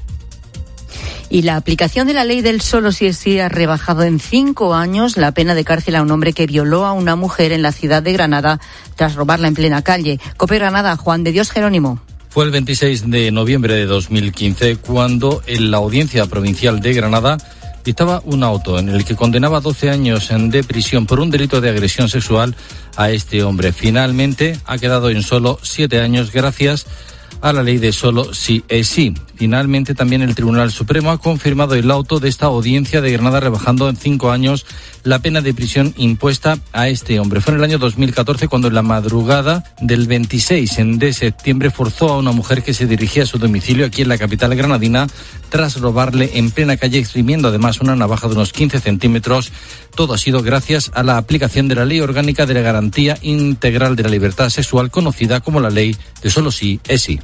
Y la aplicación de la ley del solo sí es sí ha rebajado en cinco años la pena de cárcel a un hombre que violó a una mujer en la ciudad de Granada tras robarla en plena calle. COPE Granada, Juan de Dios Jerónimo.
Fue el veintiséis de noviembre de dos mil quince cuando en la Audiencia Provincial de Granada dictaba un auto en el que condenaba doce años de prisión por un delito de agresión sexual a este hombre. Finalmente ha quedado en solo siete años gracias a la ley de solo sí es sí. Finalmente, también el Tribunal Supremo ha confirmado el auto de esta audiencia de Granada, rebajando en cinco años la pena de prisión impuesta a este hombre. Fue en el año dos mil catorce cuando en la madrugada del veintiséis de septiembre forzó a una mujer que se dirigía a su domicilio aquí en la capital granadina tras robarle en plena calle, exprimiendo además una navaja de unos quince centímetros. Todo ha sido gracias a la aplicación de la Ley Orgánica de la Garantía Integral de la Libertad Sexual, conocida como la Ley de Solo Sí es Sí.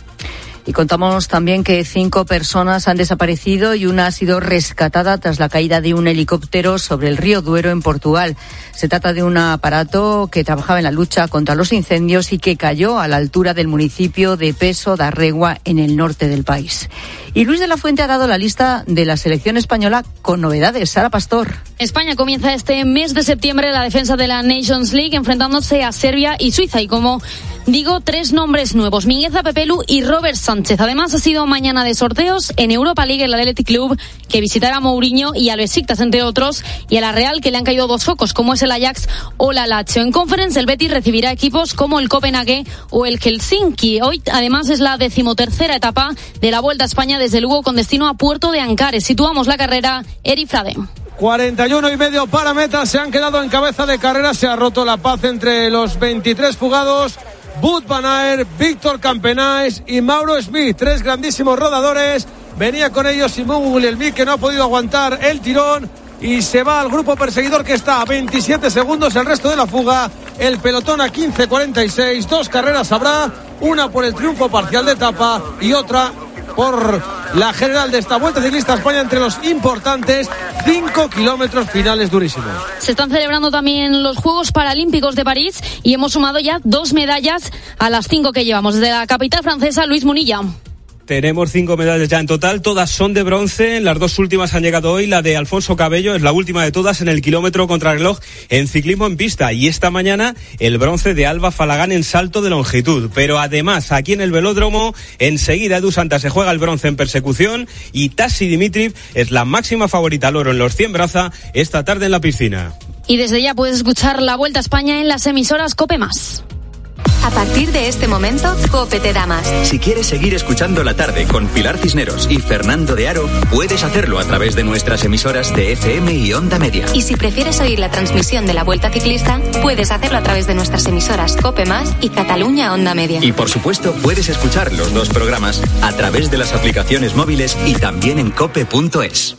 Y contamos también que cinco personas han desaparecido y una ha sido rescatada tras la caída de un helicóptero sobre el río Duero en Portugal. Se trata de un aparato que trabajaba en la lucha contra los incendios y que cayó a la altura del municipio de Peso da Regua, en el norte del país. Y Luis de la Fuente ha dado la lista de la selección española con novedades. Sara Pastor.
España comienza este mes de septiembre la defensa de la Nations League enfrentándose a Serbia y Suiza. Y como digo, tres nombres nuevos: Mingueza, Pepelu y Robert Sánchez. Además, ha sido mañana de sorteos en Europa League, el Athletic Club, que visitará a Mourinho y al Besiktas, entre otros, y a la Real, que le han caído dos focos, como es el Ajax o la Lazio. En Conference, el Betis recibirá equipos como el Copenhague o el Helsinki. Hoy, además, es la decimotercera etapa de la Vuelta a España desde Lugo con destino a Puerto de Ancares. Situamos la carrera, Eri Frade.
cuarenta y uno y medio para meta, se han quedado en cabeza de carrera, se ha roto la paz entre los veintitrés fugados. Wout van Aert, Víctor Campenaes y Mauro Smith, tres grandísimos rodadores. Venía con ellos Simón Guglielmi, que no ha podido aguantar el tirón, y se va al grupo perseguidor, que está a veintisiete segundos el resto de la fuga. El pelotón a quince cuarenta y seis. Dos carreras habrá, una por el triunfo parcial de etapa y otra por la general de esta Vuelta Ciclista a España, entre los importantes cinco kilómetros finales durísimos.
Se están celebrando también los Juegos Paralímpicos de París y hemos sumado ya dos medallas a las cinco que llevamos. Desde la capital francesa, Luis Munilla.
Tenemos cinco medallas ya en total, todas son de bronce. Las dos últimas han llegado hoy. La de Alfonso Cabello es la última de todas en el kilómetro contrarreloj en ciclismo en pista. Y esta mañana el bronce de Alba Falagán en salto de longitud. Pero además, aquí en el velódromo, enseguida Edu Santa se juega el bronce en persecución y Tassi Dimitriv es la máxima favorita al oro en los cien braza esta tarde en la piscina.
Y desde ya puedes escuchar la Vuelta a España en las emisoras COPE más.
A partir de este momento, COPE te da más.
Si quieres seguir escuchando La Tarde con Pilar Cisneros y Fernando de Aro, puedes hacerlo a través de nuestras emisoras de F M y Onda Media.
Y si prefieres oír la transmisión de la Vuelta Ciclista, puedes hacerlo a través de nuestras emisoras COPE más y Cataluña Onda Media.
Y por supuesto, puedes escuchar los dos programas a través de las aplicaciones móviles y también en cope punto es.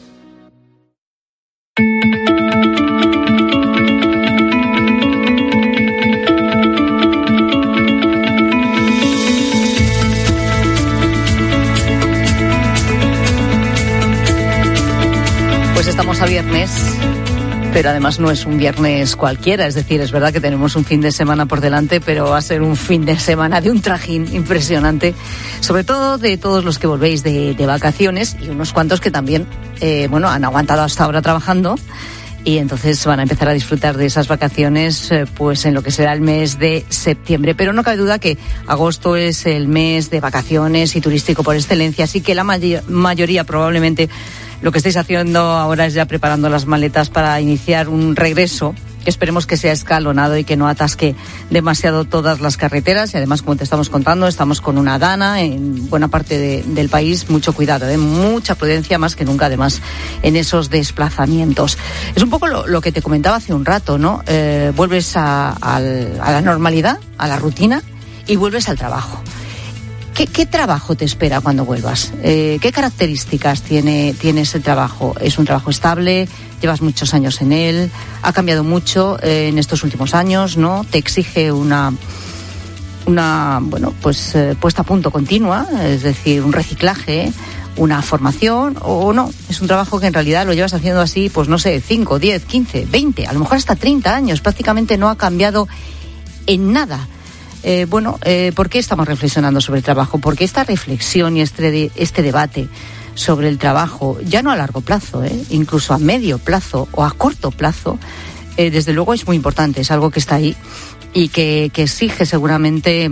Pues estamos a viernes. pero además no es un viernes cualquiera, es decir, es verdad que tenemos un fin de semana por delante, pero va a ser un fin de semana de un trajín impresionante, sobre todo de todos los que volvéis de, de vacaciones y unos cuantos que también, eh, bueno, han aguantado hasta ahora trabajando y entonces van a empezar a disfrutar de esas vacaciones eh, pues en lo que será el mes de septiembre. Pero no cabe duda que agosto es el mes de vacaciones y turístico por excelencia, así que la may- mayoría probablemente lo que estáis haciendo ahora es ya preparando las maletas para iniciar un regreso que esperemos que sea escalonado y que no atasque demasiado todas las carreteras. Y además, como te estamos contando, estamos con una dana en buena parte de, del país. Mucho cuidado, ¿eh? Mucha prudencia más que nunca, además, en esos desplazamientos. Es un poco lo, lo que te comentaba hace un rato, ¿no? Eh, vuelves a, a, a la normalidad, a la rutina y vuelves al trabajo. ¿Qué, qué trabajo te espera cuando vuelvas? Eh, ¿Qué características tiene, tiene ese trabajo? ¿Es un trabajo estable? ¿Llevas muchos años en él? ¿Ha cambiado mucho eh, en estos últimos años? ¿No? ¿Te exige una, una bueno, pues eh, puesta a punto continua? Es decir, un reciclaje, una formación, o no? Es un trabajo que en realidad lo llevas haciendo así, pues no sé, cinco, diez, quince, veinte, a lo mejor hasta treinta años. Prácticamente no ha cambiado en nada. Eh, bueno, eh, ¿por qué estamos reflexionando sobre el trabajo? Porque esta reflexión y este, de, este debate sobre el trabajo, ya no a largo plazo, eh, incluso a medio plazo o a corto plazo, eh, desde luego es muy importante, es algo que está ahí y que, que exige seguramente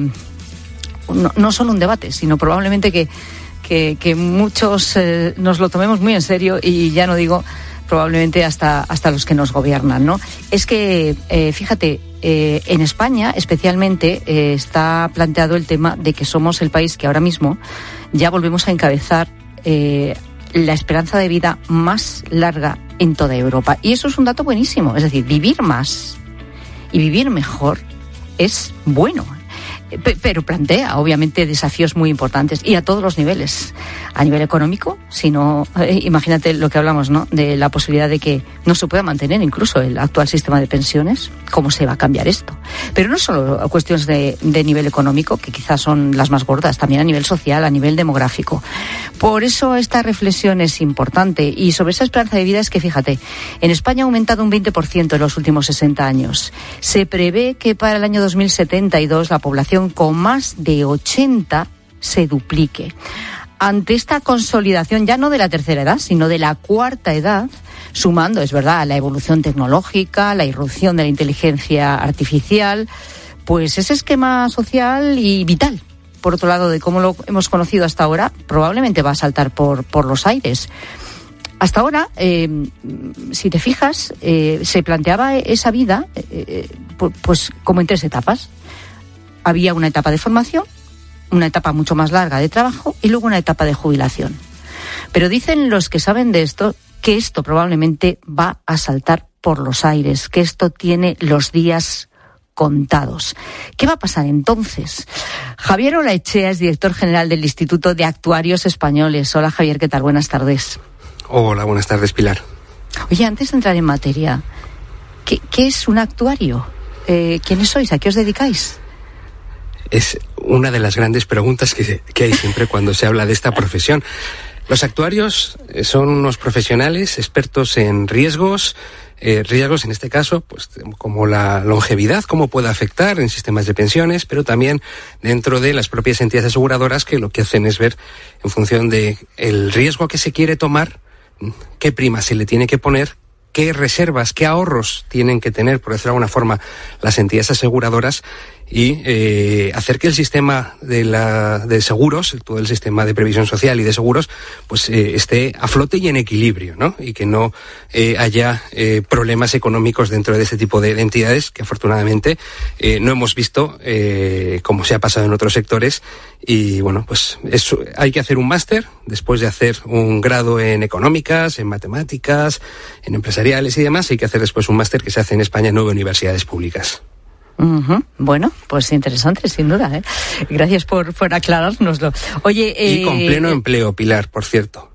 no, no solo un debate, sino probablemente que, que, que muchos eh, nos lo tomemos muy en serio y ya no digo probablemente hasta, hasta los que nos gobiernan, ¿no? Es que, eh, fíjate, eh, en España especialmente eh, está planteado el tema de que somos el país que ahora mismo ya volvemos a encabezar eh, la esperanza de vida más larga en toda Europa. Y eso es un dato buenísimo, es decir, vivir más y vivir mejor es bueno. Pero plantea, obviamente, desafíos muy importantes y a todos los niveles. A nivel económico, sino, eh, imagínate lo que hablamos, ¿no? De la posibilidad de que no se pueda mantener incluso el actual sistema de pensiones. ¿Cómo se va a cambiar esto? Pero no solo cuestiones de, de nivel económico, que quizás son las más gordas, también a nivel social, a nivel demográfico. Por eso esta reflexión es importante. Y sobre esa esperanza de vida es que, fíjate, en España ha aumentado un veinte por ciento en los últimos sesenta años. Se prevé que para el año dos mil setenta y dos la población con más de ochenta se duplique. Ante esta consolidación ya no de la tercera edad, sino de la cuarta edad, sumando, es verdad, la evolución tecnológica, la irrupción de la inteligencia artificial, pues ese esquema social y vital, por otro lado, de cómo lo hemos conocido hasta ahora, probablemente va a saltar por, por los aires. Hasta ahora, eh, si te fijas, eh, se planteaba esa vida eh, pues como en tres etapas. Había una etapa de formación, una etapa mucho más larga de trabajo y luego una etapa de jubilación. Pero dicen los que saben de esto que esto probablemente va a saltar por los aires, que esto tiene los días contados. ¿Qué va a pasar entonces? Javier Olaechea es director general del Instituto de Actuarios Españoles. Hola Javier, ¿qué tal? Buenas tardes.
Hola, buenas tardes, Pilar.
Oye, antes de entrar en materia, ¿qué, qué es un actuario? Eh, ¿Quiénes sois? ¿A qué os dedicáis?
Es una de las grandes preguntas que, que hay siempre cuando se habla de esta profesión. Los actuarios son unos profesionales expertos en riesgos, eh, riesgos en este caso, pues como la longevidad, cómo puede afectar en sistemas de pensiones, pero también dentro de las propias entidades aseguradoras que lo que hacen es ver en función de el riesgo que se quiere tomar, qué prima se le tiene que poner, qué reservas, qué ahorros tienen que tener, por decirlo de alguna forma, las entidades aseguradoras y eh, hacer que el sistema de, la, de seguros, todo el sistema de previsión social y de seguros, pues eh, esté a flote y en equilibrio, ¿no? Y que no eh, haya eh, problemas económicos dentro de este tipo de, de entidades que afortunadamente eh, no hemos visto eh, como se ha pasado en otros sectores. Y bueno, pues eso, hay que hacer un máster después de hacer un grado en económicas, en matemáticas, en empresariales y demás. Hay que hacer después un máster que se hace en España en nueve universidades públicas.
Uh-huh. Bueno, pues interesante, sin duda, ¿eh? Gracias por, por aclarárnoslo. Oye, eh...
y con pleno empleo, Pilar, por cierto.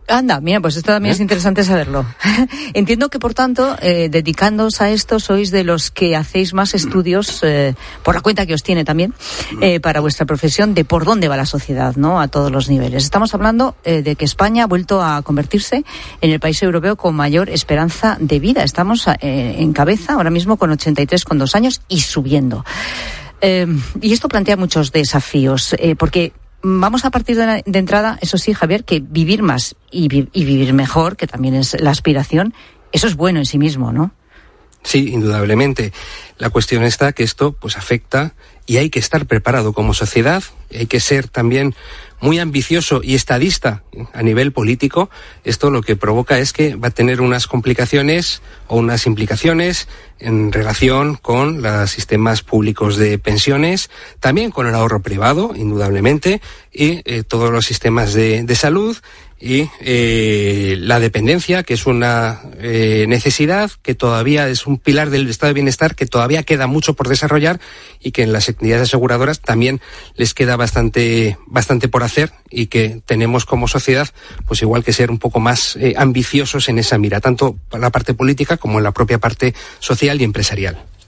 Anda, mira, pues esto también ¿Eh? es interesante saberlo. Entiendo que, por tanto, eh, dedicándoos a esto, sois de los que hacéis más estudios, eh, por la cuenta que os tiene también, eh, para vuestra profesión, de por dónde va la sociedad, ¿no? A todos los niveles. Estamos hablando eh, de que España ha vuelto a convertirse en el país europeo con mayor esperanza de vida. Estamos eh, en cabeza ahora mismo con ochenta y tres coma dos años y subiendo. Eh, y esto plantea muchos desafíos, eh, porque vamos a partir de, la, de entrada, eso sí, Javier, que vivir más y, vi, y vivir mejor, que también es la aspiración, eso es bueno en sí mismo, ¿no?
Sí, indudablemente. La cuestión está que esto pues afecta y hay que estar preparado como sociedad, hay que ser también muy ambicioso y estadista a nivel político. Esto lo que provoca es que va a tener unas complicaciones o unas implicaciones en relación con los sistemas públicos de pensiones, también con el ahorro privado, indudablemente, y eh, todos los sistemas de, de salud y eh, la dependencia, que es una eh, necesidad que todavía es un pilar del estado de bienestar que todavía queda mucho por desarrollar y que en las entidades aseguradoras también les queda bastante bastante por hacer y que tenemos como sociedad pues igual que ser un poco más eh, ambiciosos en esa mira, tanto en la parte política como en la propia parte social y empresarial.